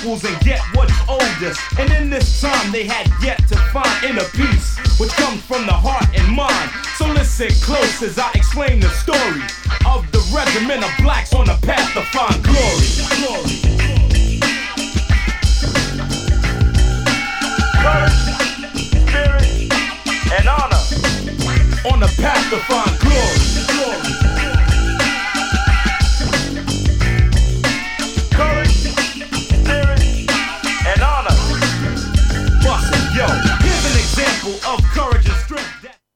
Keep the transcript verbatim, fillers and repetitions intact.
equals and get what's oldest. And in this time they had yet to find inner peace, which comes from the heart and mind. So listen close as I explain the story of the regiment of blacks on the path to find glory. Glory. Courage, spirit, and honor on the path to find glory. Glory. Courage, spirit, and honor. Bust it, yo. Here's an example of courage and strength.